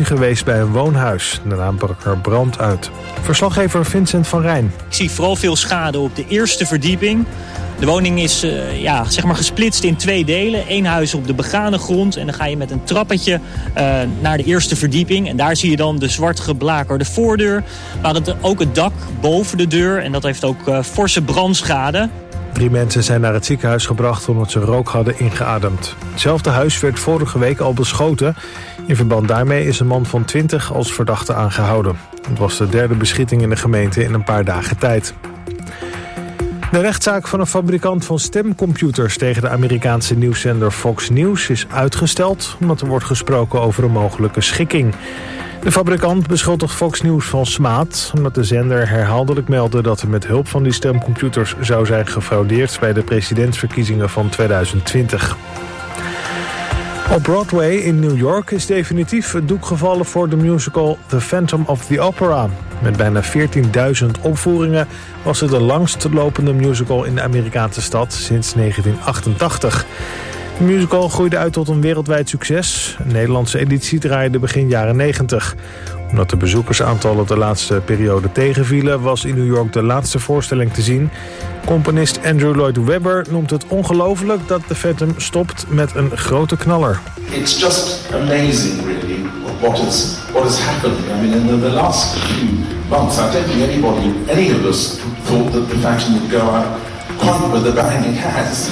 explosie geweest bij een woonhuis. Daarna brak er brand uit. Verslaggever Vincent van Rijn. Ik zie vooral veel schade op de eerste verdieping. De woning is gesplitst in 2 delen. 1 huis op de begane grond en dan ga je met een trappetje naar de eerste verdieping. En daar zie je dan de zwart geblakerde voordeur. Maar ook het dak boven de deur en dat heeft ook forse brandschade. 3 mensen zijn naar het ziekenhuis gebracht omdat ze rook hadden ingeademd. Hetzelfde huis werd vorige week al beschoten. In verband daarmee is een man van 20 als verdachte aangehouden. Het was de 3e beschieting in de gemeente in een paar dagen tijd. De rechtszaak van een fabrikant van stemcomputers tegen de Amerikaanse nieuwszender Fox News is uitgesteld omdat er wordt gesproken over een mogelijke schikking. De fabrikant beschuldigt Fox News van smaad omdat de zender herhaaldelijk meldde dat er met hulp van die stemcomputers zou zijn gefraudeerd bij de presidentsverkiezingen van 2020. Op Broadway in New York is definitief het doek gevallen voor de musical The Phantom of the Opera. Met bijna 14.000 opvoeringen was het de langst lopende musical in de Amerikaanse stad sinds 1988. De musical groeide uit tot een wereldwijd succes. Een Nederlandse editie draaide begin jaren 90. Omdat de bezoekersaantallen de laatste periode tegenvielen, was in New York de laatste voorstelling te zien. Componist Andrew Lloyd Webber noemt het ongelooflijk dat The Phantom stopt met een grote knaller. It's just amazing, really, what has happened. I mean, in the last few months, I don't think any of us thought that The Phantom would go out quite with the bang it has.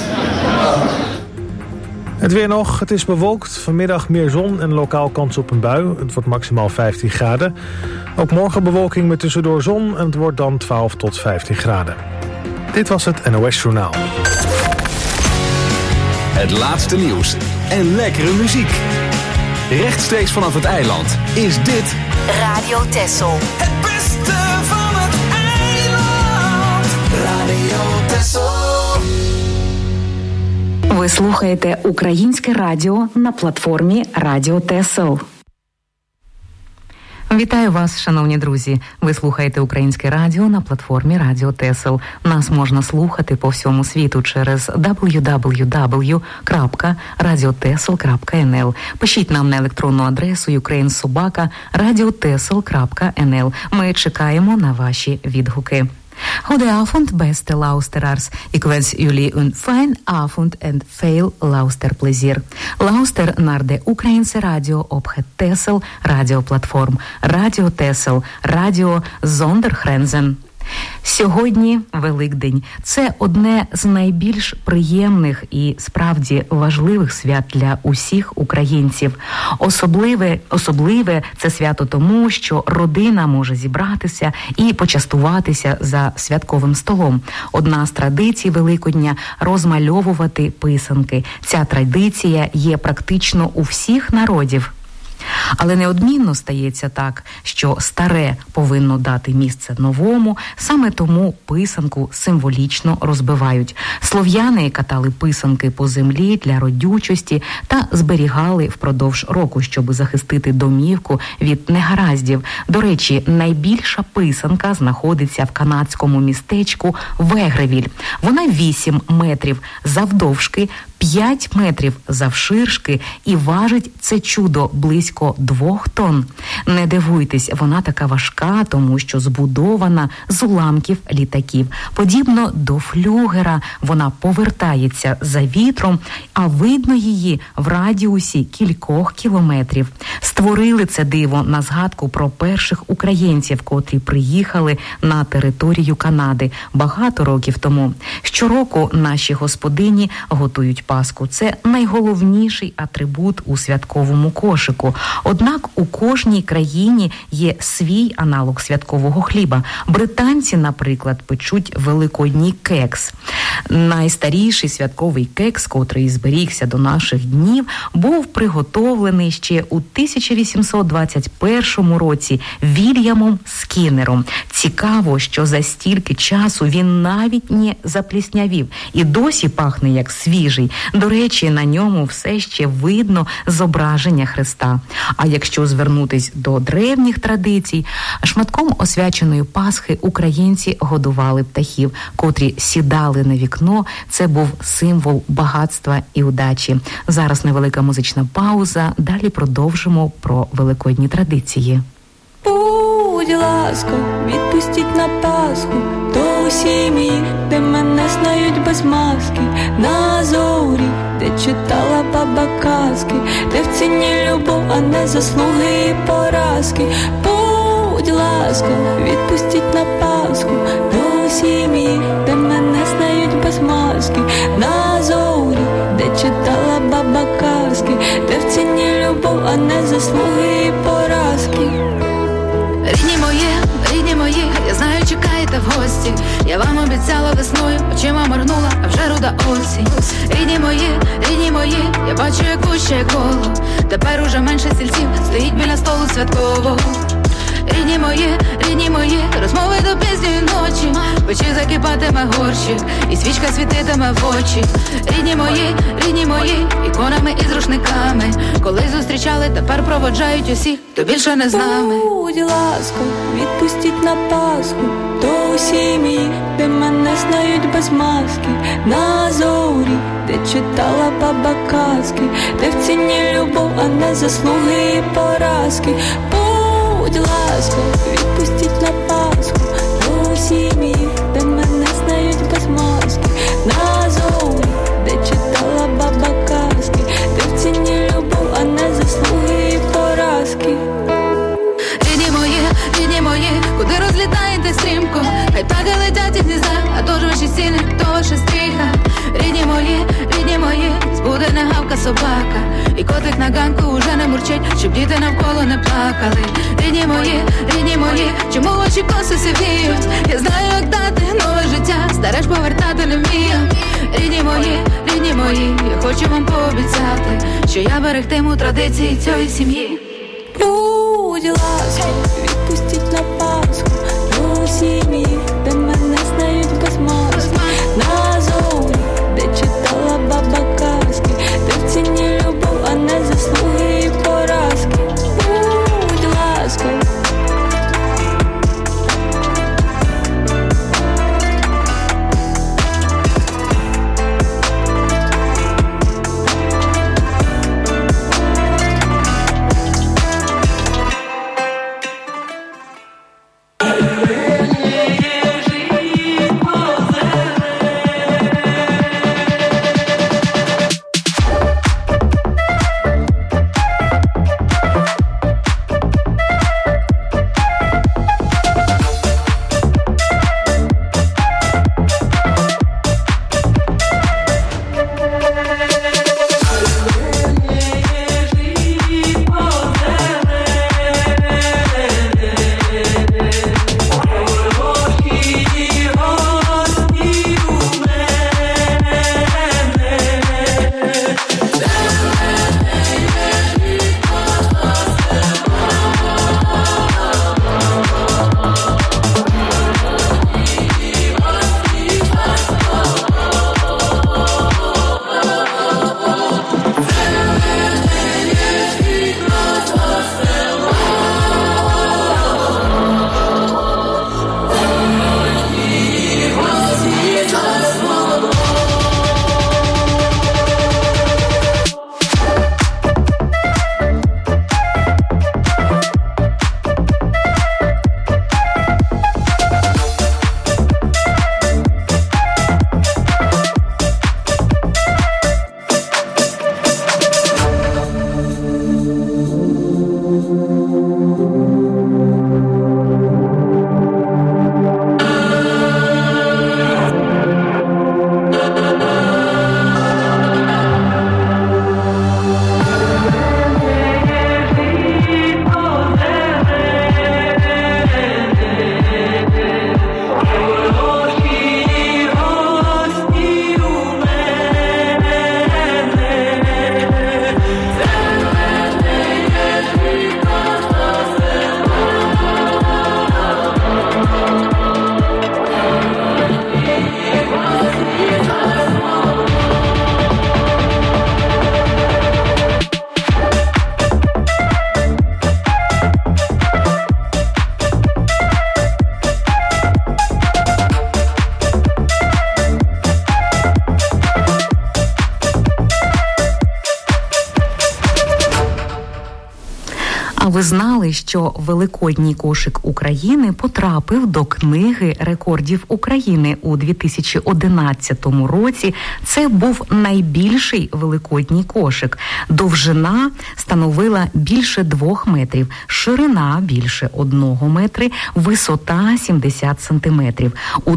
Het weer nog, het is bewolkt. Vanmiddag meer zon en lokaal kans op een bui. Het wordt maximaal 15 graden. Ook morgen bewolking met tussendoor zon en het wordt dan 12 tot 15 graden. Dit was het NOS Journaal. Het laatste nieuws en lekkere muziek. Rechtstreeks vanaf het eiland is dit Radio Texel. Het beste van het eiland. Radio Texel. Ви слухаєте українське радіо на платформі Радіо Тесл. Вітаю вас, шановні друзі. Ви слухаєте українське радіо на платформі Радіо Тесл. Нас можна слухати по всьому світу через www.radiotesl.nl. Пишіть нам на електронну адресу ukrainsobaka.radiotesl.nl. Ми чекаємо на ваші відгуки. Goedenavond, beste luisteraars. Ik wens jullie een fijn avond en veel luisterplezier. Luister naar de Oekraïense radio op het Texel radioplatform. Radio Texel, radio zonder grenzen. Сьогодні Великдень – це одне з найбільш приємних і справді важливих свят для усіх українців. Особливе це свято тому, що родина може зібратися і почастуватися за святковим столом. Одна з традицій Великодня – розмальовувати писанки. Ця традиція є практично у всіх народів. Але неодмінно стається так, що старе повинно дати місце новому, саме тому писанку символічно розбивають. Слов'яни катали писанки по землі для родючості та зберігали впродовж року, щоб захистити домівку від негараздів. До речі, найбільша писанка знаходиться в канадському містечку Вегревіль. Вона 8 метрів завдовжки, 5 метрів завширшки і важить це чудо близько 2 тонн. Не дивуйтесь, вона така важка, тому що збудована з уламків літаків. Подібно до флюгера, вона повертається за вітром, а видно її в радіусі кількох кілометрів. Створили це диво на згадку про перших українців, котрі приїхали на територію Канади багато років тому. Щороку наші господині готують Пасху. Це найголовніший атрибут у святковому кошику. Однак у кожній країні є свій аналог святкового хліба. Британці, наприклад, печуть великодній кекс. Найстаріший святковий кекс, котрий зберігся до наших днів, був приготовлений ще у 1821 році Вільямом Скіннером. Цікаво, що за стільки часу він навіть не запліснявів і досі пахне як свіжий. До речі, на ньому все ще видно зображення Христа. А якщо звернутись до древніх традицій, шматком освяченої Пасхи українці годували птахів, котрі сідали на вікно. Це був символ багатства і удачі. Зараз невелика музична пауза, далі продовжимо про великодні традиції. Будь ласка, відпустіть на Пасху до сім'ї, де мене знають без маски, на зорі, де читала баба казки, де в ціні любов, а не заслуги і поразки. Будь ласка, відпустіть на Пасху до сім'ї, де мене знають без маски, на зорі, де читала баба казки, де в ціні любов, а не заслуги і поразки. Рідні мої, я знаю, чекаєте в гості. Я вам обіцяла весною, очима моргнула, а вже руда осінь. Рідні мої, я бачу, як вуще коло. Тепер уже менше стільців стоїть біля столу святкового. Рідні мої, розмови до пізньої ночі. Печі закипатиме горщик, і свічка світитиме в очі. Рідні мої, іконами і з рушниками. Коли зустрічали, тепер проводжають усіх, хто більше не з нами. Будь ласка, відпустіть на Пасху до сім'ї, де мене знають без маски, на зорі, де читала баба казки, де в ціні любов, а не заслуги і поразки. Будь ласка, відпустіть на Пасху до сім'ї, де мене знають без маски, на зорі, де читала баба казки, де в ціні любов, а не заслуги і поразки. Рідні мої, куди розлітаєте стрімко? Хай птахи летять із гнізда, а то ж ваші стіни, то ваша стріха. Рідні мої, збуде не гавка собака, і котик на ганку уже не мурчить, щоб діти навколо не плакали. Рідні мої, чому очі коси сивіють? Я знаю, як дати нове життя, старе ж повертати не вмію. Рідні мої, я хочу вам пообіцяти, що я берегтиму традиції цієї сім'ї. Будь ласка, відпустіть на Пасху до сім'ї, де мене знають без маски, на зорі, де читала баба казки, де в ціні любов, а не заслуги і поразки. Будь ласка. ви знали, що Великодній кошик України потрапив до Книги рекордів України у 2011 році? Це був найбільший великодній кошик. Довжина становила більше 2 метрів, ширина більше 1 метри, висота 70 сантиметрів. У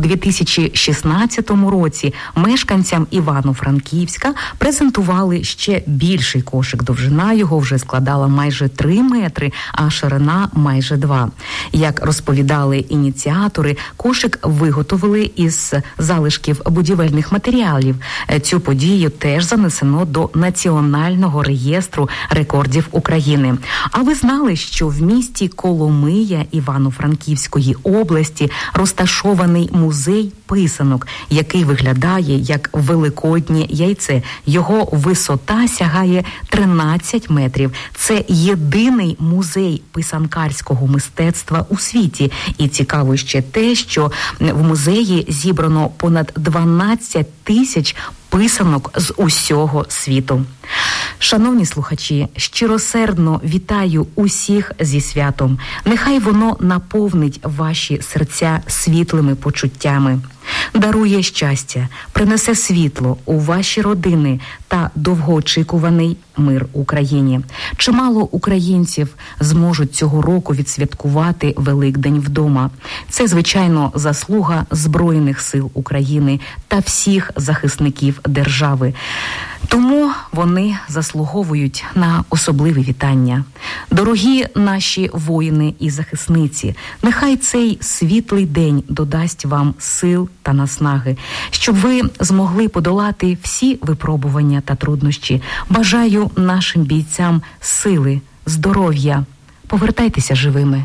2016 році мешканцям Івано-Франківська презентували ще більший кошик. Довжина його вже складала майже 3 метри, а ширина майже 2. Як розповідали ініціатори, кошик виготовили із залишків будівельних матеріалів. Цю подію теж занесено до Національного реєстру рекордів України. А ви знали, що в місті Коломия Івано-Франківської області розташований музей писанок, який виглядає як великоднє яйце. Його висота сягає 13 метрів. Це єдиний музей писанкарського мистецтва у світі. І цікаво ще те, що в музеї зібрано понад 12 тисяч писанок з усього світу. Шановні слухачі, щиросердно вітаю усіх зі святом. Нехай воно наповнить ваші серця світлими почуттями, дарує щастя, принесе світло у ваші родини та довгоочікуваний мир Україні. Чимало українців зможуть цього року відсвяткувати Великдень вдома. Це, звичайно, заслуга Збройних сил України та всіх захисників держави. Тому вони заслуговують на особливе вітання. Дорогі наші воїни і захисниці, нехай цей світлий день додасть вам сил та наснаги, щоб ви змогли подолати всі випробування та труднощі. Бажаю нашим бійцям сили, здоров'я. Повертайтеся живими.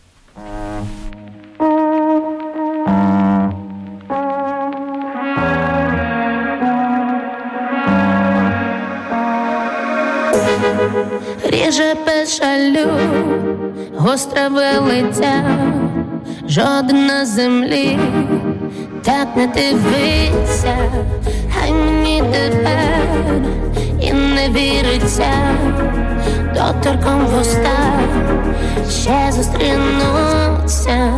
Ріже без жалю, гостре вилиття, жоден на землі так не дивиться, хай мені тепер і не віриться, доторком в уста ще зустрінуться.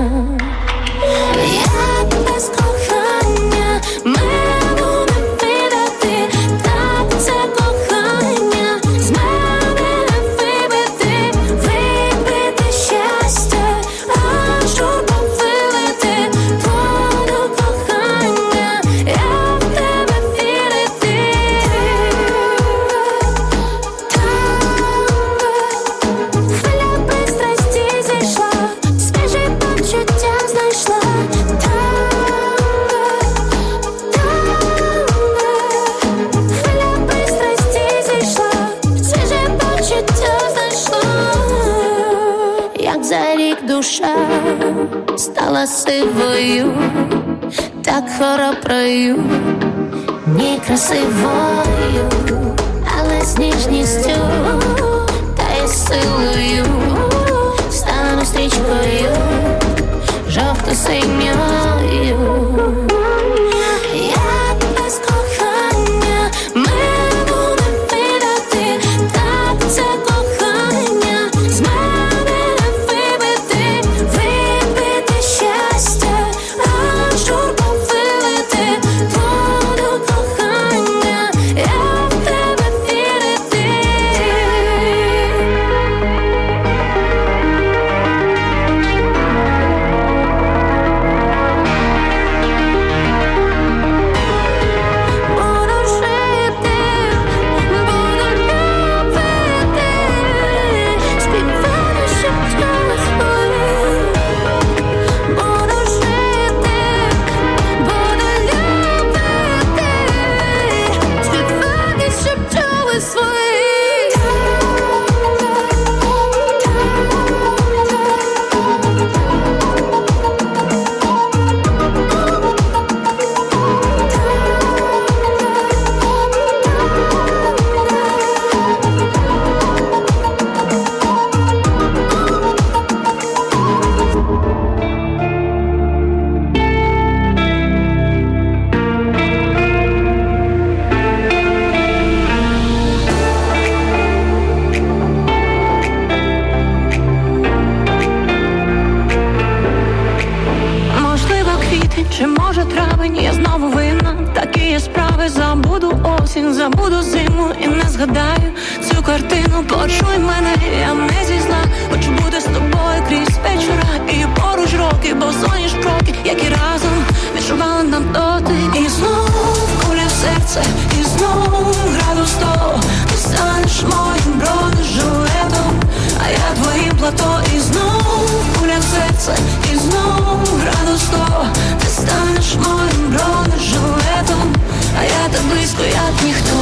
Як без кохання мене не видати, так це кохання з мене не вибити, вибити щастя, аж журбу вилити, плоду кохання, я в тебе вірити. Хвиля пристрасті зійшла, свіжі почуття знайшла. Хвиля пристрасті зійшла, свіжі почуття знайшла. Як за рік душа стала сивою, так хороброю, ні красивою, але з ніжністю та й силою стану стрічкою жовто-синьою. Як без кохання мене не видати, так це кохання з мене не вибити, вибити щастя, аж журбу вилити, плоду кохання, я в тебе вірити. травень, я знову винна. Такі є справи, забуду осінь, забуду зиму і не згадаю цю картину. Почуй мене, я не зі зла, хочу бути з тобою крізь вечора і поруч роки, бо соняш кроки, які разом відчували нам дотик. І знов куля в серце, і знов градус 100. Ти станеш моїм бронежилетом, а я твоїм плато. І знов куля в серце, і знов градус 100. Ти станеш моїм бронежилетом, а я так близько, як ніхто.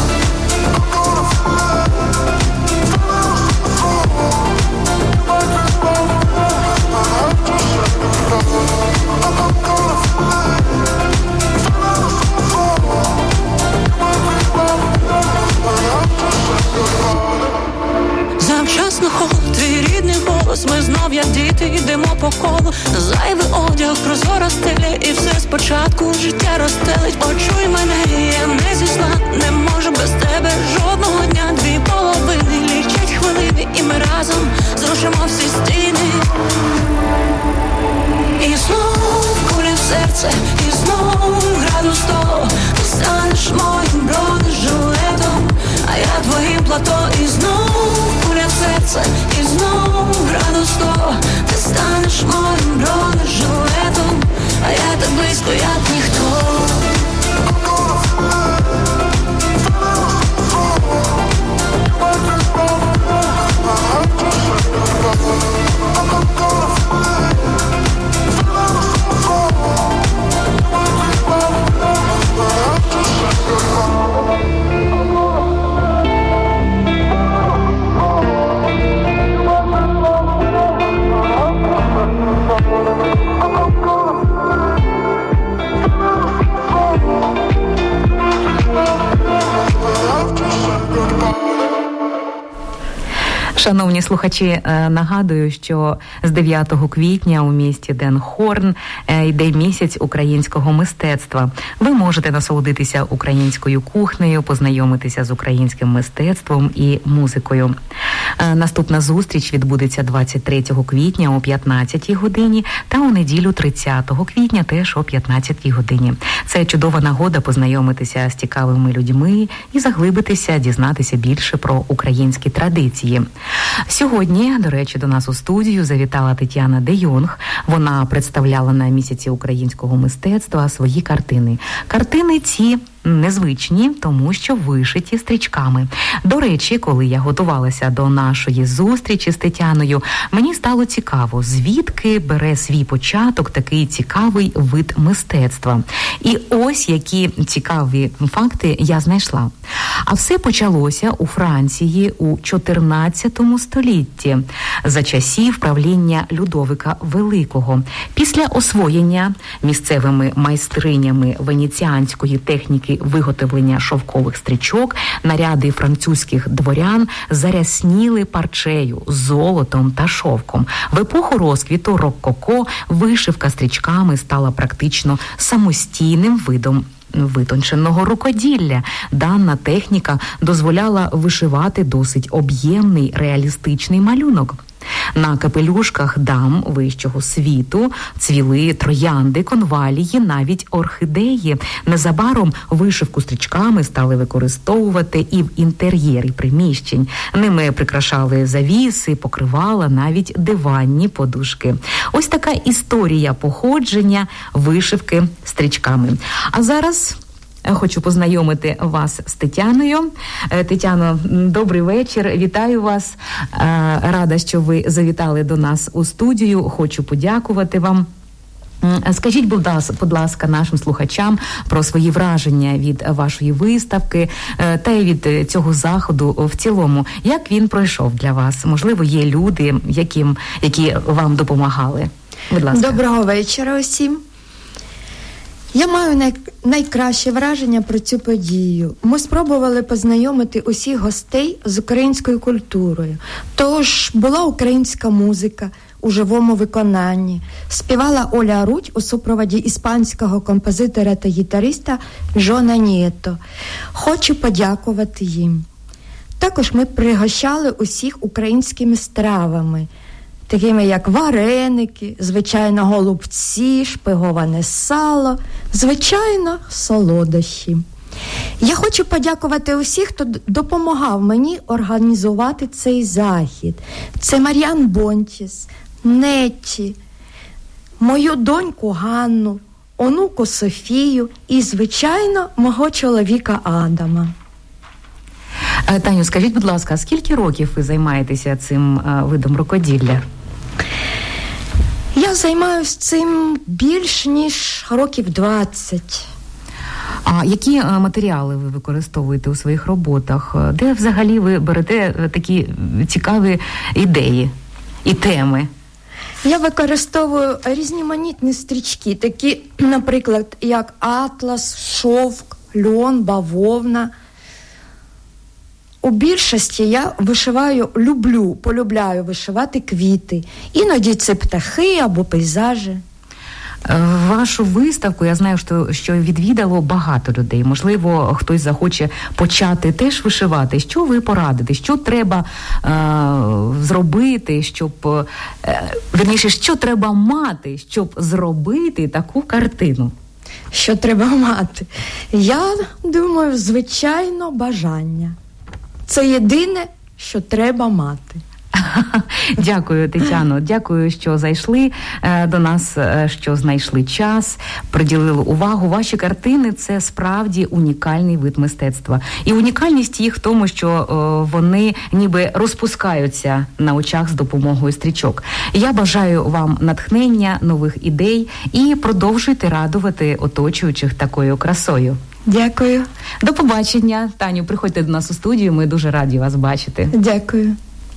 Завчасно холод, твій рідний голос. Ми знов, як діти, йдемо по колу. Зайвий одяг, прозора стеля, і все спочатку життя розстелить. Почуй мене, я не зі зла, не можу без тебе жодного дня. Дві половини лічать хвилини, і ми разом зрушимо всі стіни. І знов куля в серце, і знов градус 100. Ти станеш моїм бронежилетом, а я твоїм плато. І знов куля в серце, і знов градус 100. Ти станеш моїм бронежилетом, а я так близько, як ніхто. Шановні слухачі, нагадую, що з 9 квітня у місті Den Horn йде місяць українського мистецтва. Ви можете насолодитися українською кухнею, познайомитися з українським мистецтвом і музикою. Наступна зустріч відбудеться 23 квітня о 15 годині та у неділю 30 квітня теж о 15 годині. Це чудова нагода познайомитися з цікавими людьми і заглибитися, дізнатися більше про українські традиції. Сьогодні, до речі, до нас у студію завітала Тетяна Де Йонг. Вона представляла на місяці українського мистецтва свої картини. Картини ці незвичні, тому що вишиті стрічками. До речі, коли я готувалася до нашої зустрічі з Тетяною, мені стало цікаво, звідки бере свій початок такий цікавий вид мистецтва. І ось які цікаві факти я знайшла. А все почалося у Франції у 14 столітті, за часів правління Людовика Великого. Після освоєння місцевими майстринями венеціанської техніки виготовлення шовкових стрічок, наряди французьких дворян зарясніли парчею, золотом та шовком. В епоху розквіту рококо вишивка стрічками стала практично самостійним видом витонченого рукоділля. Дана техніка дозволяла вишивати досить об'ємний реалістичний малюнок. На капелюшках дам вищого світу цвіли троянди, конвалії, навіть орхідеї. Незабаром вишивку стрічками стали використовувати і в інтер'єрі приміщень. Ними прикрашали завіси, покривала, навіть диванні подушки. Ось така історія походження вишивки стрічками. А зараз хочу познайомити вас з Тетяною. Тетяно, добрий вечір. Вітаю вас. Рада, що ви завітали до нас у студію. Хочу подякувати вам. Скажіть, будь ласка, нашим слухачам про свої враження від вашої виставки та й від цього заходу в цілому. Як він пройшов для вас? Можливо, є люди, які вам допомагали? Будь ласка. Доброго вечора усім. Я маю найкраще враження про цю подію. Ми спробували познайомити усіх гостей з українською культурою. Тож була українська музика у живому виконанні. Співала Оля Рудь у супроводі іспанського композитора та гітариста Джона Нієто. Хочу подякувати їм. Також ми пригощали усіх українськими стравами. такими як вареники, звичайно, голубці, шпиговане сало, звичайно, солодощі. Я хочу подякувати усіх, хто допомагав мені організувати цей захід. Це Мар'ян Бонтіс, Нетті, мою доньку Ганну, онуку Софію і, звичайно, мого чоловіка Адама. Таню, скажіть, будь ласка, скільки років ви займаєтеся цим видом рукоділля? Я займаюся цим більш ніж років 20. А які матеріали ви використовуєте у своїх роботах? Де взагалі ви берете такі цікаві ідеї і теми? Я використовую різноманітні стрічки, такі, наприклад, як атлас, шовк, льон, бавовна. У більшості я полюбляю вишивати квіти. Іноді це птахи або пейзажі. Вашу виставку, я знаю, що відвідало багато людей. Можливо, хтось захоче почати теж вишивати. Що ви порадите? Що треба зробити, що треба мати, щоб зробити таку картину? Що треба мати? Я думаю, звичайно, бажання. Це єдине, що треба мати. Дякую, Тетяно. Дякую, що зайшли до нас, що знайшли час, приділили увагу. Ваші картини – це справді унікальний вид мистецтва. І унікальність їх в тому, що вони ніби розпускаються на очах з допомогою стрічок. Я бажаю вам натхнення, нових ідей і продовжуйте радувати оточуючих такою красою. Дякую. До побачення. Таню, приходьте до нас у студію, ми дуже раді вас бачити. Дякую.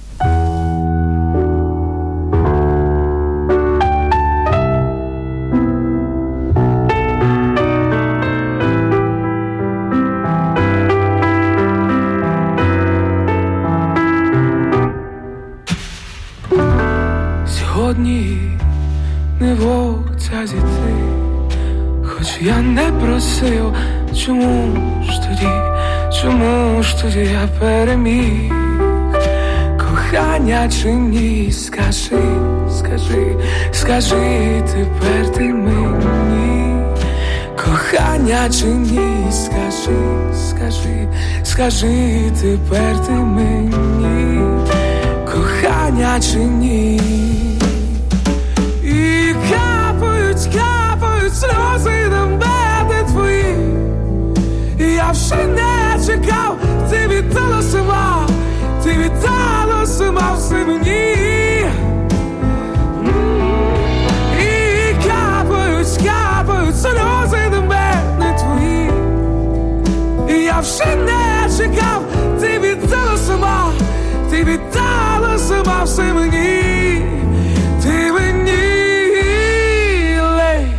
Сьогодні не вовця зійти, хоч я не просив, чому ж тоді я переміг? Кохання чи ні, скажи тепер ти мені. Кохання чи ні, скажи тепер ти мені. Кохання чи ні. І капають сльози на мене твої. І я вже не чекав, ти віддала сама все мені. І капають сльози на мене твої. І я вже не чекав, ти віддала сама все мені. Ти мені лей.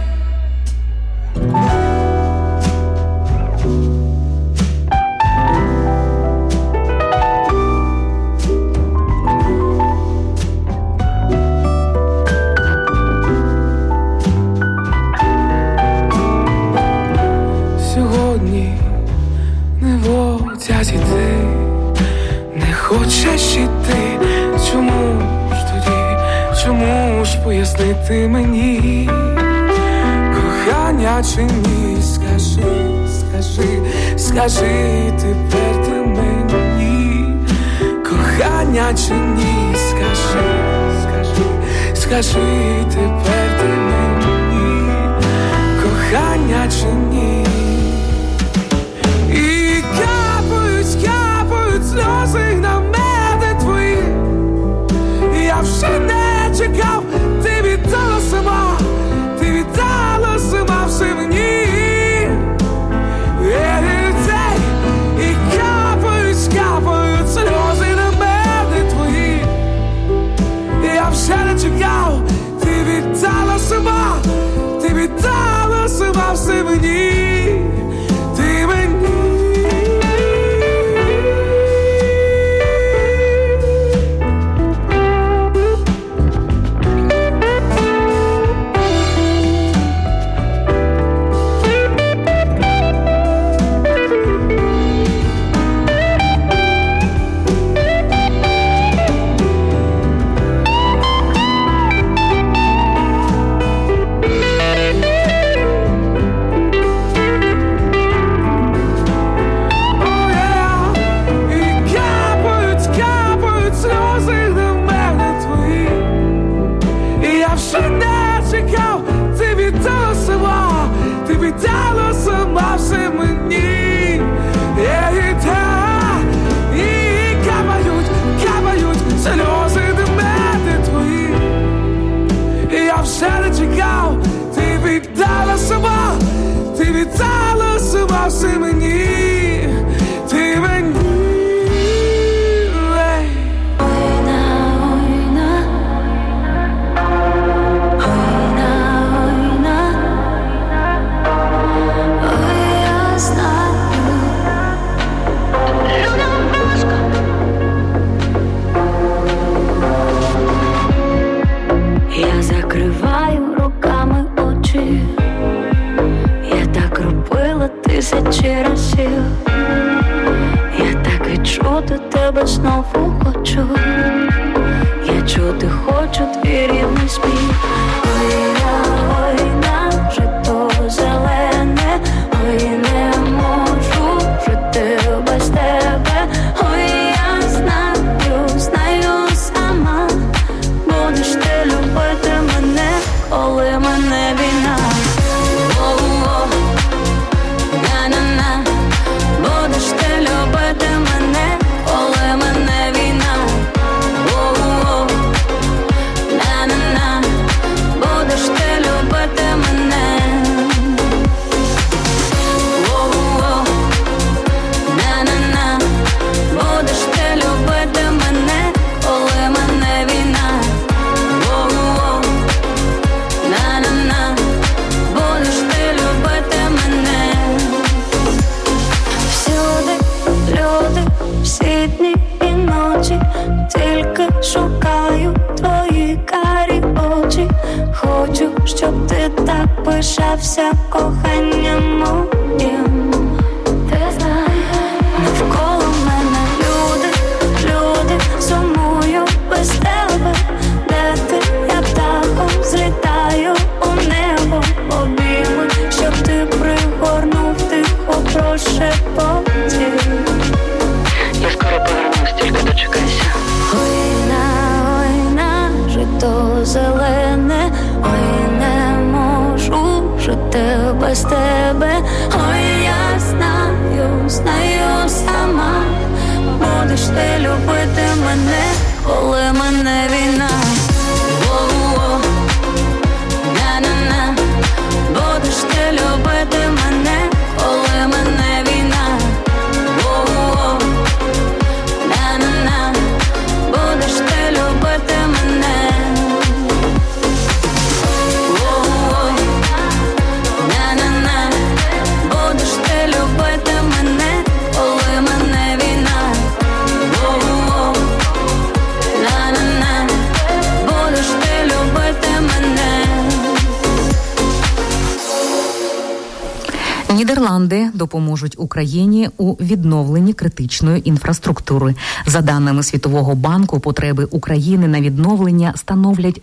Сьогодні не вовця зійти, не хочеш іти. Чому ж пояснити мені? Кохання чи ні, скажи тепер ти мені. Кохання чи ні, скажи тепер ти мені. Кохання чи ні. І капають сльози на мене твої. Я вже не чекав, ти віддала сама все мені. І капають сльози на мене твої. Я вже не чекав, ти віддала сама все мені. Ти мені. не чекав, ти віддала себе, ти віддала себе все мені, ти мені. Я закриваю руками очі, я так робила тисячі разів, я так відчути тебе знову хочу, я чути хочу твій рівний сміх. Ой, на жито зелене, ой, не можу жити без тебе, ой, я знаю сама, будеш ти любити мене, коли мене війна. О-о-о, на-на-на, будеш ти любити мене, коли мене війна. О-о-о, на-на-на, будеш ти любити мене. О-о-о, на-на-на, будеш ти любити мене, коли мене війна. О-о-о, на-на-на, будеш ти любити мене. Всюди люди, всі дні і ночі, тільки шукаю твої карі очі. Хочу, щоб ти так пишався коханням моїм. Ти знаєш, навколо мене люди, сумую без тебе. Де ти, я птахом злітаю у небо, обійми, щоб ти пригорнув тихо прошепотів. Я скоро повернусь, тільки дочекайся. Ой, на, жито зелене, ой, не можу жити без тебе. Ой, я знаю сама, будеш ти любити мене, коли мене війна. О-о-о, на-на-на, будеш ти любити мене, коли мене війна. О-о-о, на-на-на, будеш ти любити мене. О-о-о, на-на-на, будеш ти любити мене, коли мене війна. О-о-о, на-на-на, будеш ти любити мене. Нідерланди допоможуть Україні у відновленні критичної інфраструктури. За даними Світового банку, потреби України на відновлення становлять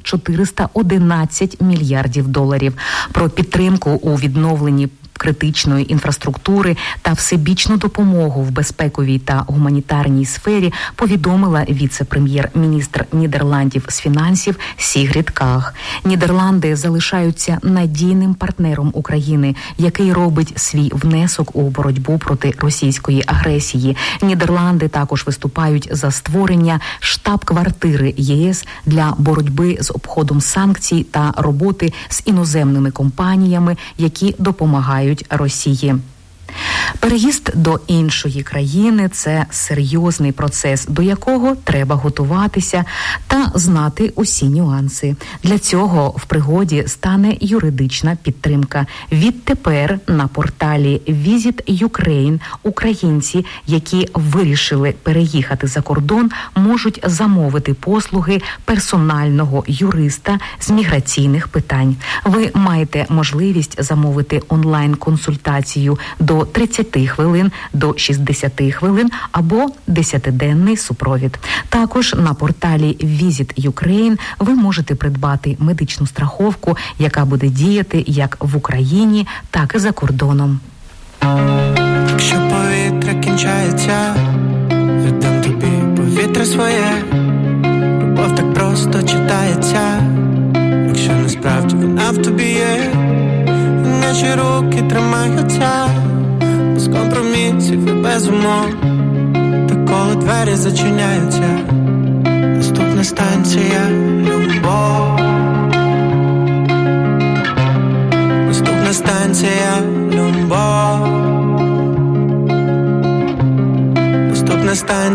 411 мільярдів доларів. Про підтримку у відновленні критичної інфраструктури та всебічну допомогу в безпековій та гуманітарній сфері повідомила віце-прем'єр-міністр Нідерландів з фінансів Сігрід Каг. Нідерланди залишаються надійним партнером України, який робить свій внесок у боротьбу проти російської агресії. Нідерланди також виступають за створення штаб-квартири ЄС для боротьби з обходом санкцій та роботи з іноземними компаніями, які допомагають Росії. Переїзд до іншої країни – це серйозний процес, до якого треба готуватися та знати усі нюанси. Для цього в пригоді стане юридична підтримка. Відтепер на порталі Visit Ukraine українці, які вирішили переїхати за кордон, можуть замовити послуги персонального юриста з міграційних питань. Ви маєте можливість замовити онлайн-консультацію до 30 хвилин до 60 хвилин або 10-денний супровід. Також на порталі Visit Ukraine ви можете придбати медичну страховку, яка буде діяти як в Україні, так і за кордоном. Якщо повітря кінчається, віддам тобі повітря своє. Любов так просто читається, якщо насправді вона в тобі є. І наші руки тримаються без компромісів і без умов. Та коли двері зачиняються, наступна станція – любов.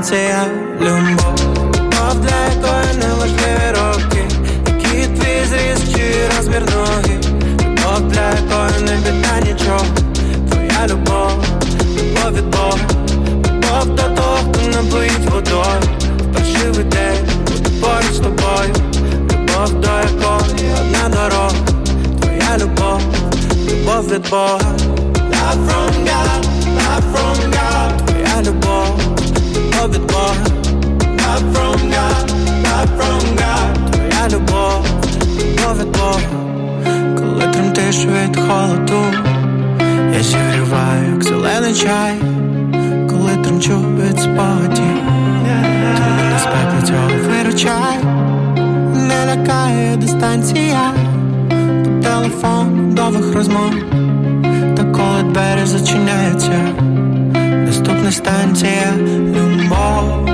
станція, любов. Любов, для якої не важливі роки, який твій зріст чи розмір ноги. Любов, для якої не біда нічого. Твоя любов, любов від Бога. Любов до того, хто напоїть водою. В паршивий день буду поруч з тобою. Любов, до якої одна дорога. Твоя любов, любов від Бога. Love from God, love from God. Твоя любов, любов від Бога. Love from God, love from God. Твоя любов, любов від Бога. Коли тремтиш від холоду, я зігріваю, як зелений чай. Коли тремчу від спогадів, ти мене з пекла цього виручай. Не лякає дистанція, по телефону довгих розмов. Та коли двері зачиняються, наступна станція, любов.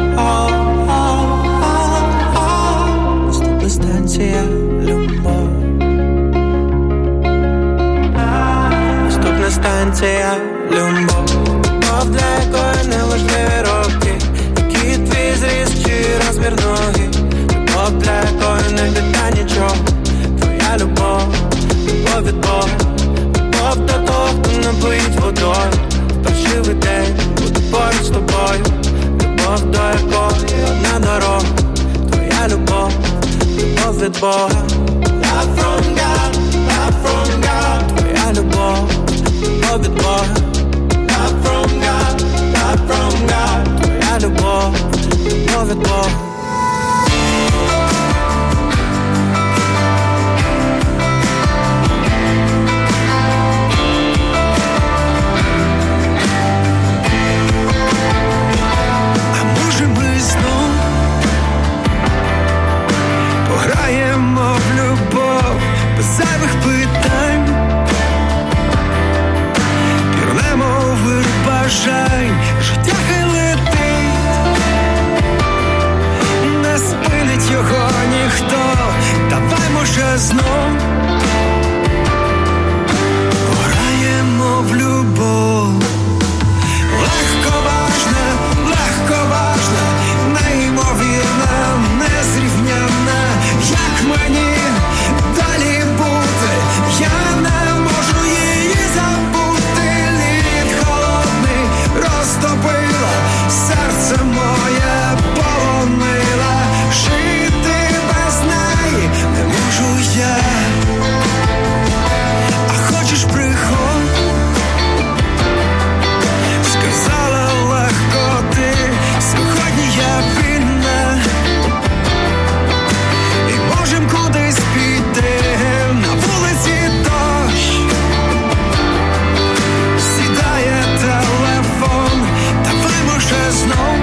Наступна станція, любов. Наступна станція, любов. Любов, для якої не важливі роки, який твій зріст чи розмір ноги. Любов, для якої не біда нічого. Твоя любов, любов від Бога. Любов до того, хто напоїть водою. В паршивий день буду поруч з тобою. Любов, до якої одна дорога. Твоя любов, любов від Бога. Love from God, love from God. Твоя любов, любов від Бога. Love from God, love from God. Твоя любов, любов від Бога. Граємо в любов без зайвих питань, пірнемо у вир бажань, життя хай летить, не спинить його ніхто, давай, може, знов пограємо в любов. Легковажна, легковажна, неймовірна, незрівняна. Як мені далі бути? Я не можу її забути. Лід холодний розтопила, серце моє полонила. Жити без неї не можу я. А хочеш, приходь, сказала легко ти. Сьогодні я вільна, і можем кудись піти. На вулиці дощ, сідає телефон, давай, може, знов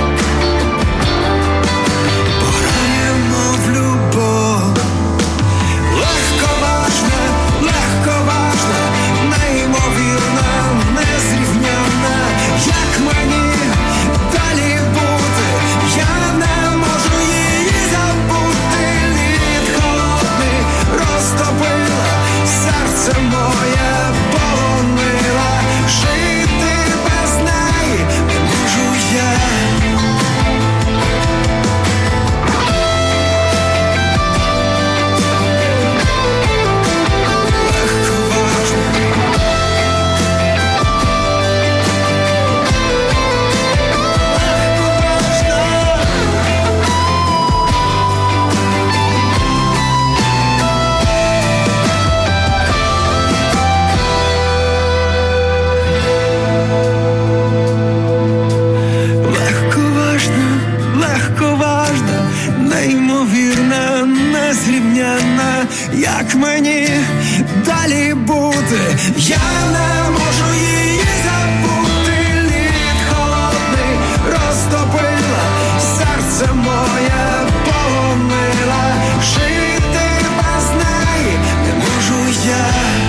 пограємо в любов. Легковажна, легковажна, неймовірна, незрівняна. Як мені далі бути? Я не можу її забути. Лід холодний розтопила, серце моє полонила. Жити без неї не можу я. Легковажна, легковажна, неймовірна, незрівняна. Як мені далі бути? Я не можу її забути. Лід холодний розтопила, серце моє полонила. Жити без неї не можу я.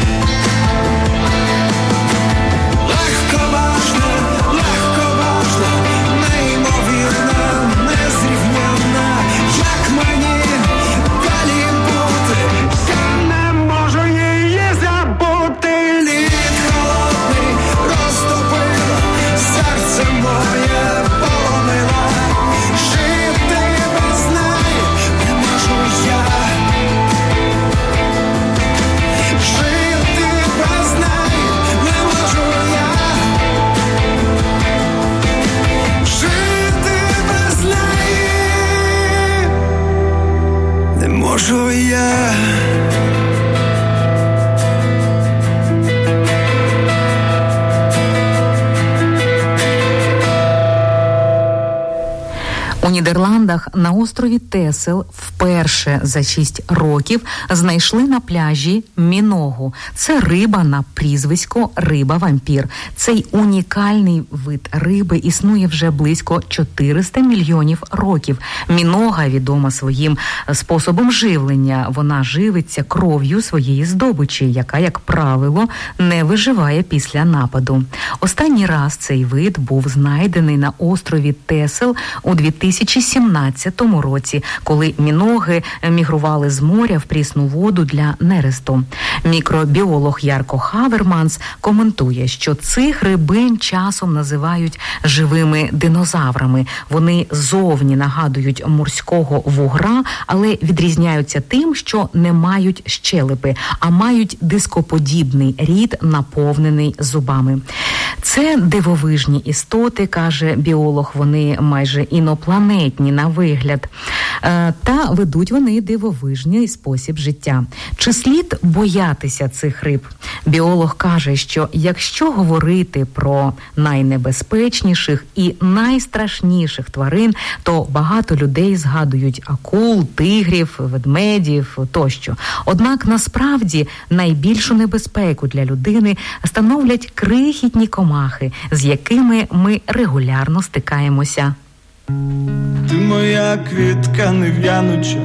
Легковажна, легковажна, неймовірна, незрівняна. Як мені далі бути? Я не можу її забути. Лід холодний розтопила, серце моє полонила. Нідерландах на острові Тесел вперше за 6 років знайшли на пляжі міногу. Це риба на прізвисько риба-вампір. Цей унікальний вид риби існує вже близько 400 мільйонів років. Мінога відома своїм способом живлення. Вона живиться кров'ю своєї здобичі, яка, як правило, не виживає після нападу. Останній раз цей вид був знайдений на острові Тесел у 2017 році, коли міноги мігрували з моря в прісну воду для нересту. Мікробіолог Ярко Хаверманс коментує, що цих рибин часом називають живими динозаврами. Вони зовні нагадують морського вугра, але відрізняються тим, що не мають щелепи, а мають дископодібний рід, наповнений зубами. Це дивовижні істоти, каже біолог, вони майже інопланетні на вигляд. Та ведуть вони дивовижний спосіб життя. Чи слід боятися цих риб? Біолог каже, що якщо говорити про найнебезпечніших і найстрашніших тварин, то багато людей згадують акул, тигрів, ведмедів тощо. Однак насправді найбільшу небезпеку для людини становлять крихітні комахи, з якими ми регулярно стикаємося. Ти моя квітка нев'януча,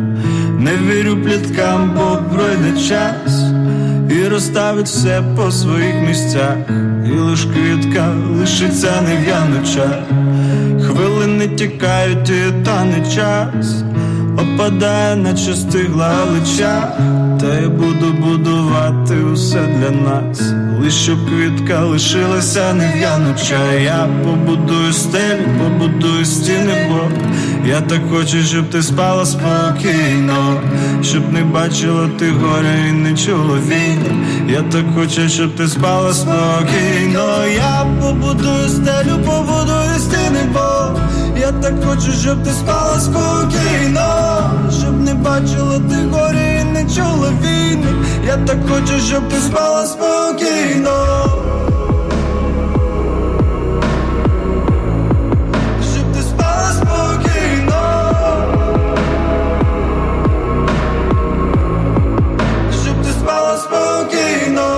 не вірю пліткам, бо пройде час і розставить все по своїх місцях, і лиш квітка лишиться нев'януча. Хвилини тікають і тане час, опадає, наче стигла галича. Та я буду будувати усе для нас, лиш щоб квітка лишилася нев'януча. Я побудую стелю, побудую стіни, бо я так хочу, щоб ти спала спокійно, щоб не бачила ти горя і не чула війни. Я так хочу, щоб ти спала спокійно. Я побудую стелю, побудую стіни, бо я так хочу, щоб ти спала спокійно, щоб не бачила ти горя і не чула війни. Я так хочу, щоб ти спала спокійно, щоб ти спала спокійно, щоб ти спала спокійно.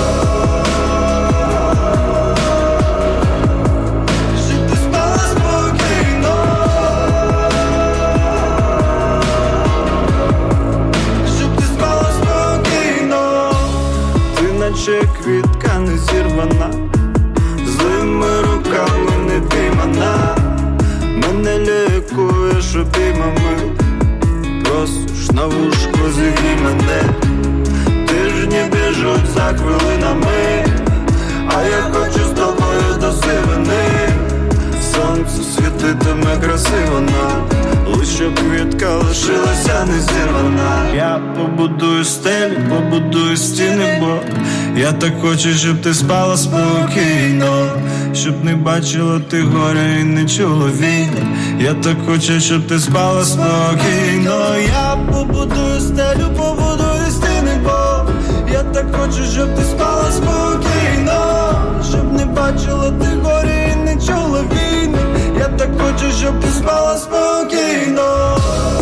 Наче квітка не зірвана, злими руками не піймана. Мене лікуєш обіймами, просиш на вушку зігрій мене. Тижні біжуть за хвилинами, а я хочу з тобою до сивини. Сонце світитиме красиво нам, лиш щоб квітка лишилася не зірвана. Я побудую стелю, побудую стіни, бо я так хочу, щоб ти спала спокійно, щоб не бачила ти горя і не чула війни. Я так хочу, щоб ти спала спокійно. Я побудую стелю, побудую стіни, бо я так хочу, щоб ти спала спокійно, щоб не бачила ти горя і не чула війни. Я так хочу, щоб ти спала спокійно.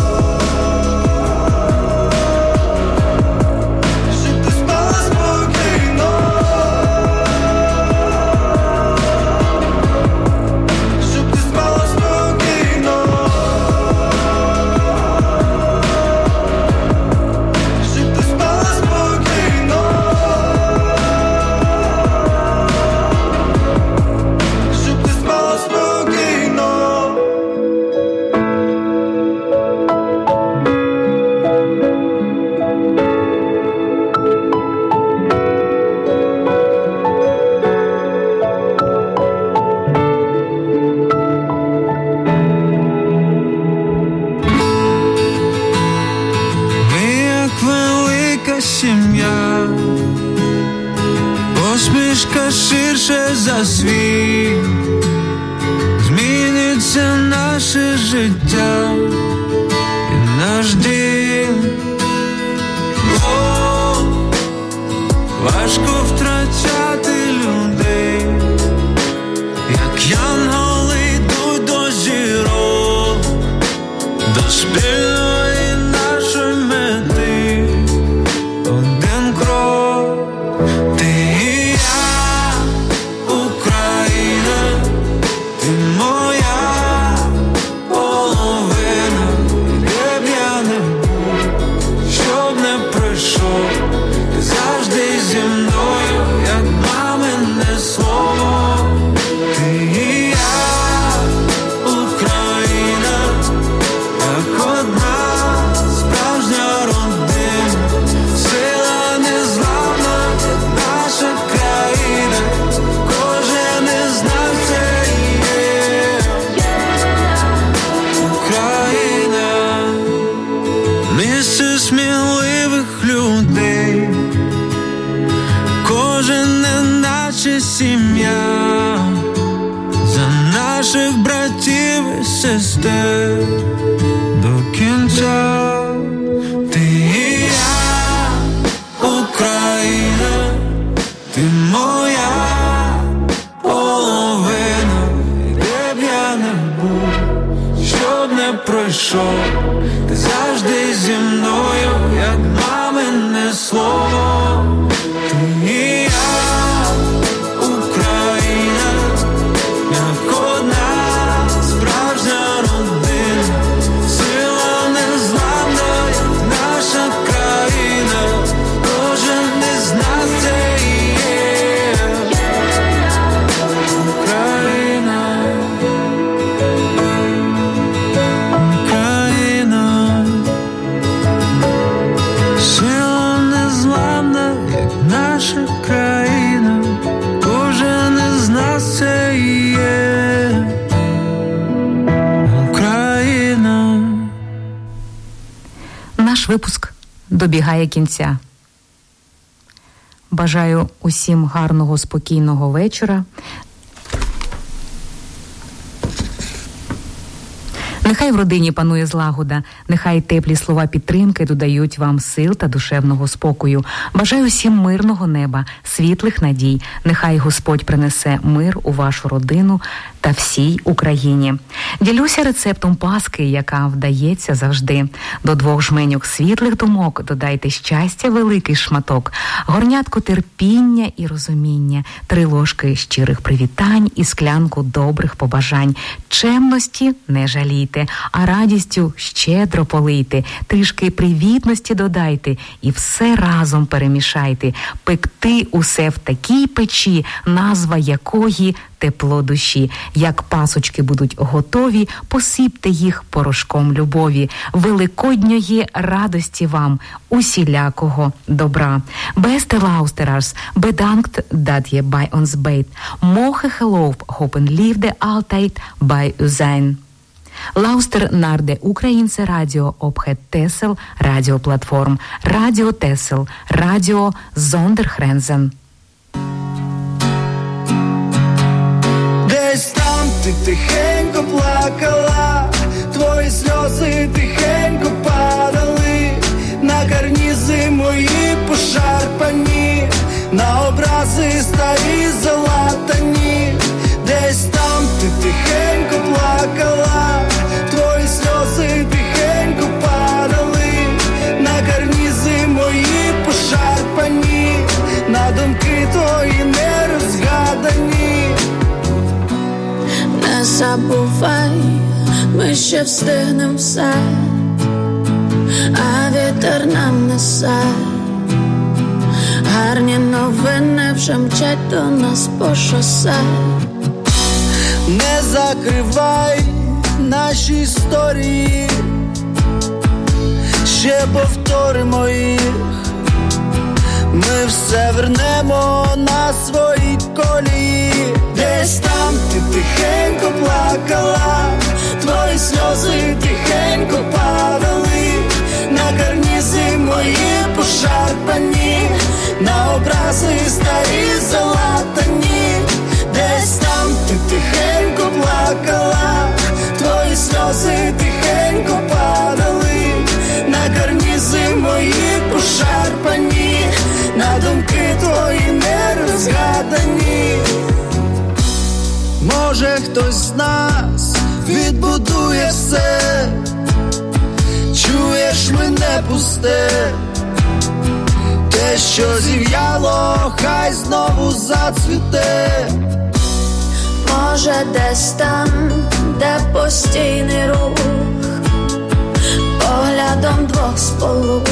Посмішка ширше за світ, зміниться наше життя і наш дім. О, важко втрачати людей, як янголи йдуть до зірок. наших людей, кожен неначе сім'я, за наших братів і сестер до кінця. Ти і я, Україна, ти моя половина, де б я не був, що б не пройшов, ти завжди зі мною, як мамине слово. Ти і я, Україна, як одна справжня родина, сила незламна, як наша країна, кожен із нас це і є Україна. Україна, сила незламна, як наша країна, кожен із нас це і є Україна. Наш випуск добігає кінця. Бажаю усім гарного, спокійного вечора. Нехай в родині панує злагода, нехай теплі слова підтримки додають вам сил та душевного спокою. Бажаю всім мирного неба, світлих надій. Нехай Господь принесе мир у вашу родину та всій Україні. Ділюся рецептом паски, яка вдається завжди. До 2 жменьок світлих думок додайте щастя великий шматок, горнятку терпіння і розуміння, 3 ложки щирих привітань і склянку добрих побажань. Чемності не жалійте, а радістю щедро полийте, трішки привітності додайте і все разом перемішайте. Пекти усе в такій печі, назва якої тепло душі. Як пасочки будуть готові, посипте їх порошком любові. Великодньої радості вам, усілякого добра. Beste luisteraars, bedankt dat je bij ons bent. Mogen geloof, hopen, liefde altijd bij u zijn. Luister naar de Oekraïense radio op het Texel radioplatform. Radio Texel, radio zonder grenzen. Десь там ти тихенько плакала, твої сльози тихенько падали на карнізи мої пошарпані, на образи старі залатані. Десь там ти тихенько плакала, твої сльози тихенько падали на карнізи мої пошарпані, на думки твої нерозгадані. Не забувай, ми ще встигнем все, а вітер нам несе. Гарні новини вже мчать до нас по шосе. Не закривай наші історії, ще повторимо їх. Ми все вернемо на свої колії. Десь там ти тихенько плакала, твої сльози тихенько падали на карнізи мої пошарпані, на образи старі залатані. Десь там ти тихенько плакала, твої сльози тихенько падали на карнізи мої пошарпані, на думки твої нерозгадані. Може хтось з нас відбудує все, чуєш мене пусте, те, що зів'яло, хай знову зацвіте. Може десь там, де постійний рух, поглядом 2 сполук,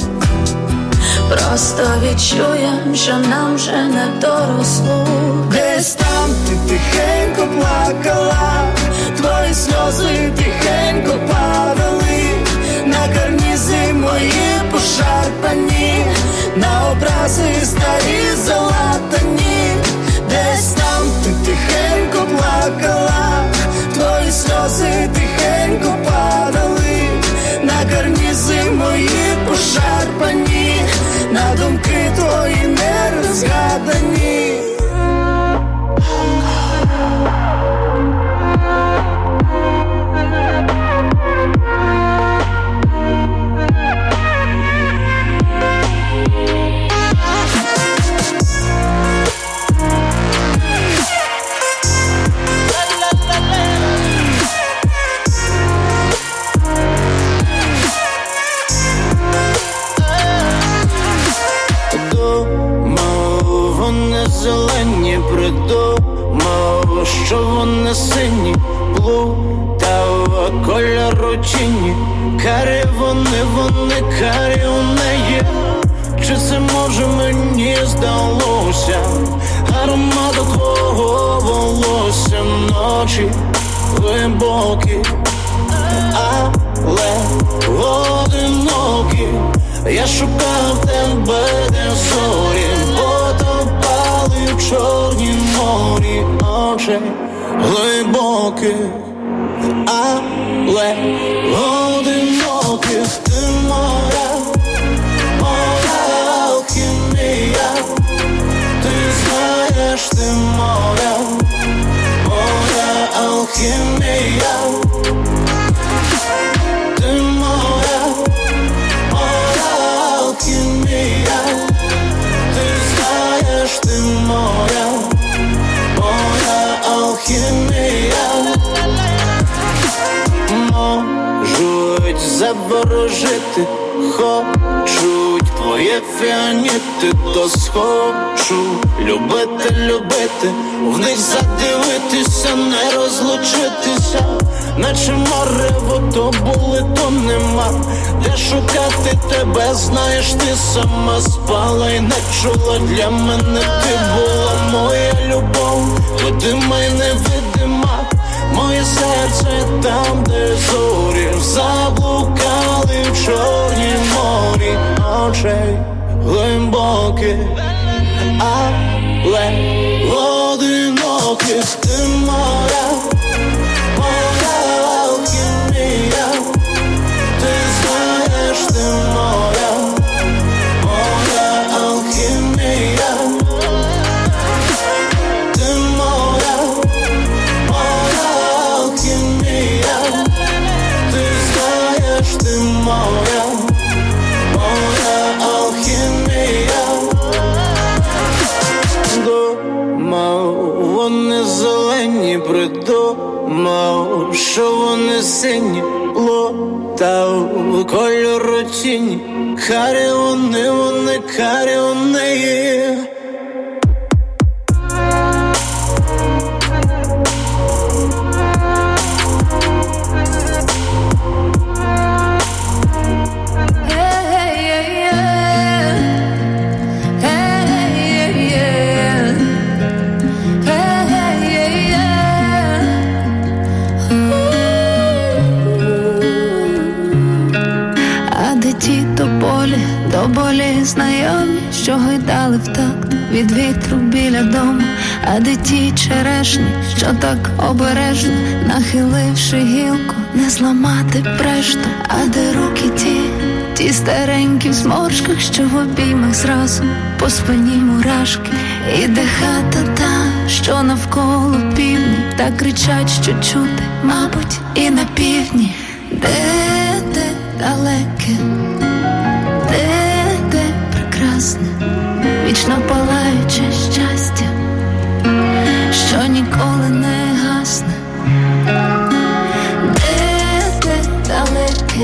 просто відчуєм, що нам вже не до розлук. Десь там ти тихенько плакала, твої сльози тихенько падали на карнізи мої пошарпані, на образи старі залатані. Десь там ти тихенько плакала, твої сльози тихенько падали на карнізи мої пошарпані, на думки твої нерозгадані. Зелені придумав, що вони сині, плутав кольору тіні. Карі вони карі у неї. Чи це може мені здалося? Аромату твого волосся, ночі глибокі, але одинокі. Я шукав тебе, де зорі потопали в чорнім морі очей глибоких, але одиноких. Ти моя алхімія, ти знаєш, ти моя алхімія. Ти моя алхімія, ти знаєш, ти моя алхімія. Можуть заворожити, хочуть твоє фіаніти, то схочу любити, в них задивитися, не розлучитися. Наче море, то були, то нема. Де шукати тебе, знаєш, ти сама спала і не чула. Для мене ти була моя любов, видима й невидима. Моє серце там, де зорі заблукали в чорнім морі очей глибоких, але одиноких. Ти моя алхімія, ти знаєш, ти моя алхімія. Ти моя алхімія, ти знаєш, ти моя алхімія. Думав, вони зелені, придумав, що вони сині, плутав кольору тіні. Карі вони карі у неї. До болі знайомі, що гойдали в такт від вітру біля дому. А де ті черешні, що так обережно, нахиливши гілку, не зламати прешту. А де руки ті старенькі в зморшках, що в обіймах зразу по спині мурашки. І де хата та, що навколо півдні, так кричать, що чути, мабуть, і на півдні. Де далеке, де прекрасне, вічно палаюче щастя, що ніколи не гасне. Де далеке,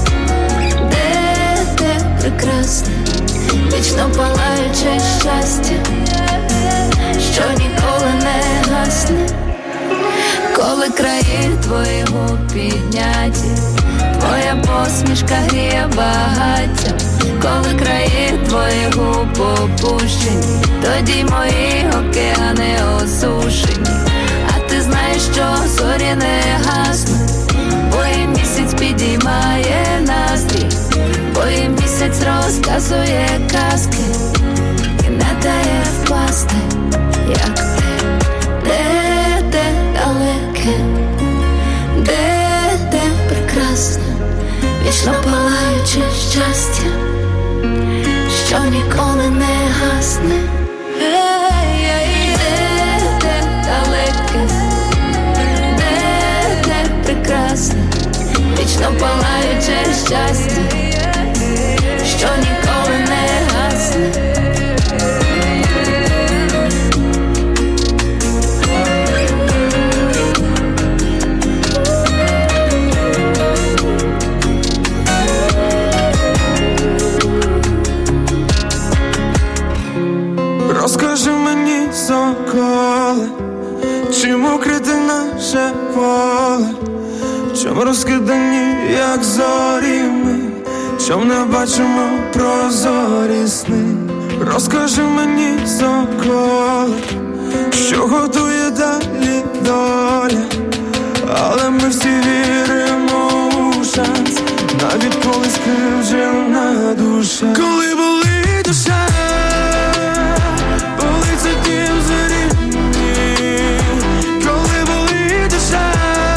де прекрасне, вічно палаюче щастя, що ніколи не гасне. Коли краї твої губ підняті, твоя посмішка гріє багаття. Коли краї твої губ опущені, тоді мої океани осушені. А ти знаєш, що зорі не гаснуть, бо і місяць підіймає настрій, бо і місяць розказує казки і не дає впасти, як ти. Де далеке, де прекрасне, вічно палаюче щастя, що що ніколи не гасне. Де далеке, де прекрасне, вічно палаюче щастя, що ніколи не гасне. Розкажи мені, соколе, чим укрите наше поле, чим розкидані, як зорі ми, чим не бачимо прозорі сни. Розкажи мені, соколе, що готує далі доля, але ми всі віримо у шанс, навіть коли скривджена душа. Коли болить душа, болить за дім зорі, коли болить душа,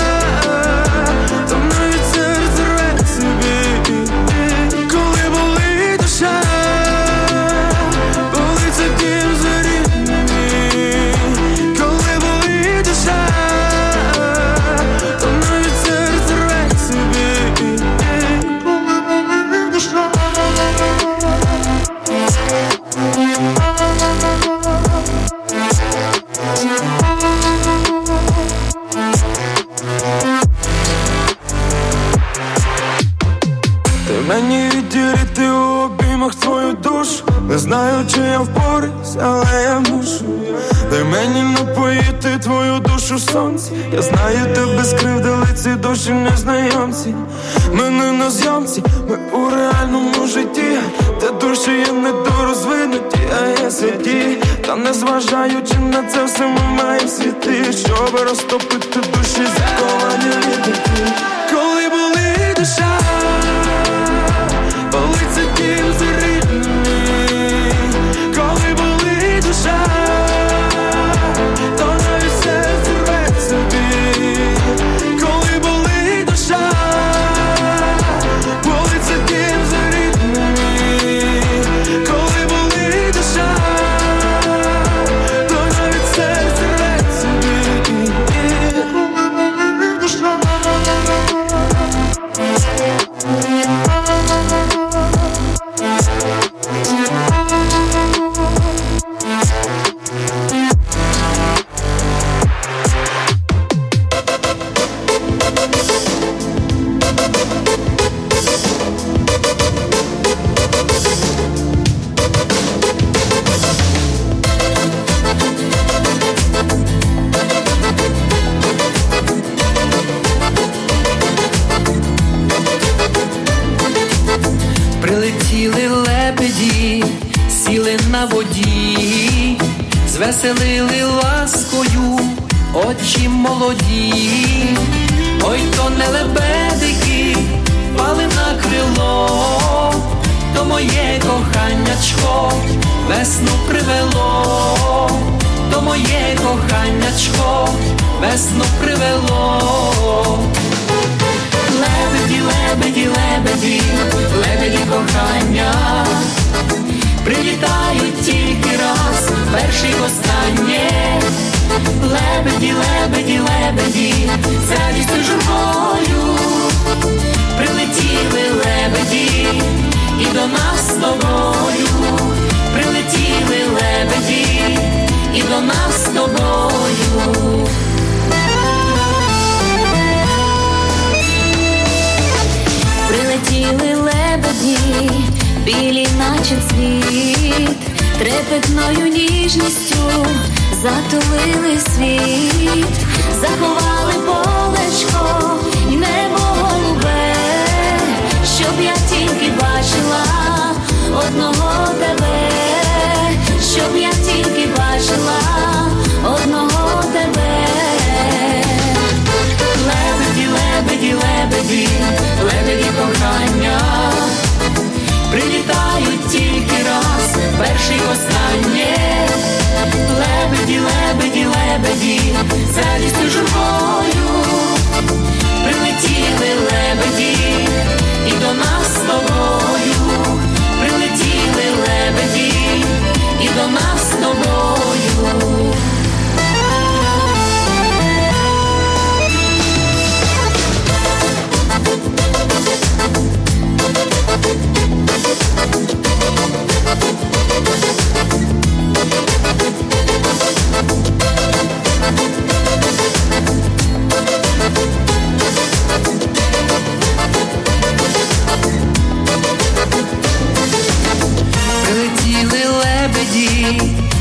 то навіть серце рве собі. Коли болить душа, болить за дім зорі, коли болить душа, то навіть серце рве собі. Коли болить душа. Мені відділити у обіймах твою душу. Не знаю, чи я впораюсь, але я мушу. Дай мені напоїти твою душу сонці. Я знаю, тебе скривдили ці душі незнайомці. Ми не на зйомці, ми у реальному житті, де душі є недорозвинуті, а є святі. Та незважаючи на це все, ми маємо світи, щоб розтопити душі заковані віки. Коли болить душа, болить за дім зорі, коли болить душа, то навіть серце рве собі. Коли болить душа, болить за дім зорі, коли болить душа, то навіть серце рве собі. Коли болить душа. Прилетіли лебеді, сіли на воді, звеселили ласкою очі молоді. Ой, то не лебедики, пали на крило, то моє коханячко весну привело, то моє коханячко весну привело. Лебеді, лебеді, лебеді, лебеді кохання, прилітають тільки раз, перший останнє. Лебеді, лебеді, лебеді, з радістю журбою, прилетіли лебеді і до нас з тобою, прилетіли лебеді і до нас з тобою. Прилетіли лебеді, білі наче цвіт, трепетною ніжністю затулили світ, заховали полечко і небо голубе, щоб я тільки бачила одного тебе, щоб я тільки бачила одного тебе. Лебеді, лебеді, лебеді, лебеді кохання, прилітають тільки раз, перший останнє. Лебеді, лебеді, лебеді, з радістю журбою, прилетіли лебеді і до нас з тобою, прилетіли лебеді.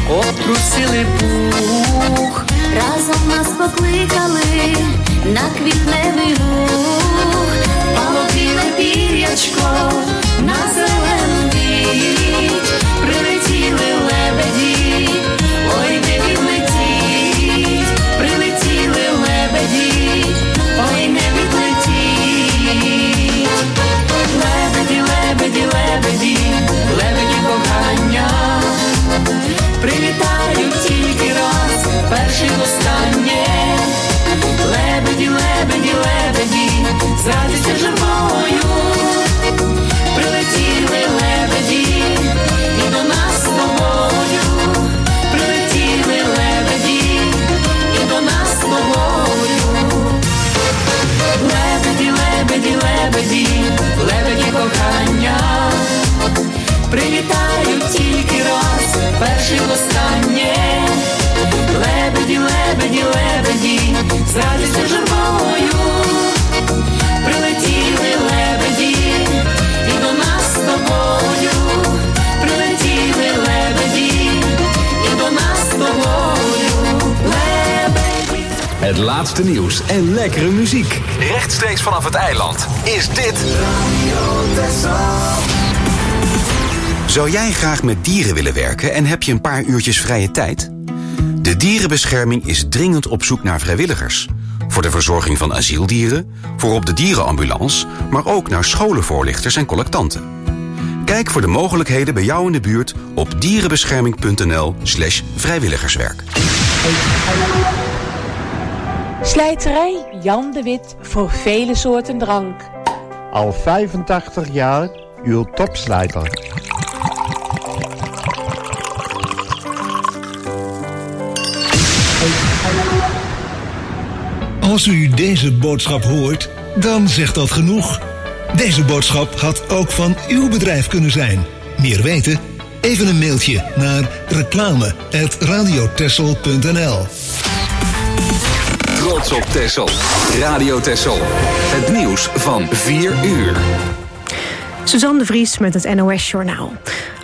обтрусили пух. Разом нас покликали на квітневий луг, Впало біле пір'ячко на зелену віť, прилетіли лебеді, ой, не відлетіть, прилетіли лебеді, ой, не відлетіть. Лебеді, лебеді, лебеді, лебеді кохання, прилітають тільки раз, перший востаннє. Лебеді, лебеді, лебеді, з радістю живою, прилетіли лебеді, і до нас з тобою, прилетіли лебеді, і до нас з тобою. Лебеді, лебеді, лебеді, лебеді кохання, прилітають тільки раз, перший востаннє. Лебеді, лебеді, лебеді, з радістю живою, прилетіли лебеді, і до нас з тобою, прилетіли lебеді, і до нас з тобою, lебеді. Het laatste nieuws en lekkere muziek. Rechtstreeks vanaf het eiland is dit Zou jij graag met dieren willen werken en heb je een paar uurtjes vrije tijd? De dierenbescherming is dringend op zoek naar vrijwilligers. Voor de verzorging van asieldieren, voor op de dierenambulance, maar ook naar scholenvoorlichters en collectanten. Kijk voor de mogelijkheden bij jou in de buurt op dierenbescherming.nl/vrijwilligerswerk. Slijterij Jan de Wit voor vele soorten drank. Al 85 jaar uw topslijter. Als u deze boodschap hoort, dan zegt dat genoeg. Deze boodschap had ook van uw bedrijf kunnen zijn. Meer weten? Even een mailtje naar reclame@radiotexel.nl. Trots op Texel. Radio Texel. Het nieuws van 4 uur. Suzanne de Vries met het NOS Journaal.